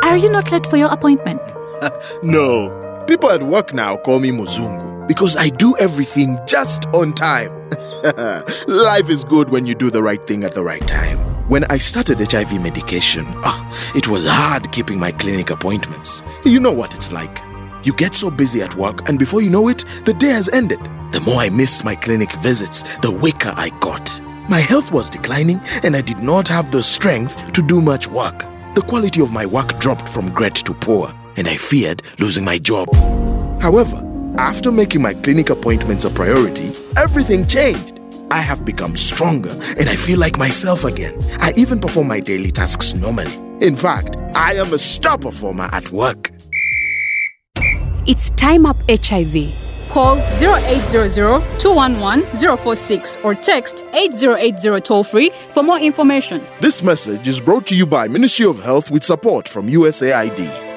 Are you not late for your appointment? No. People at work now call me Muzungu because I do everything just on time. Life is good when you do the right thing at the right time. When I started HIV medication, it was hard keeping my clinic appointments. You know what it's like. You get so busy at work, and before you know it, the day has ended. The more I missed my clinic visits, the weaker I got. My health was declining, and I did not have the strength to do much work. The quality of my work dropped from great to poor, and I feared losing my job. However, after making my clinic appointments a priority, everything changed. I have become stronger, and I feel like myself again. I even perform my daily tasks normally. In fact, I am a star performer at work. It's Time Up HIV. Call 0800-211-046 or text 8080 toll-free for more information. This message is brought to you by Ministry of Health with support from USAID.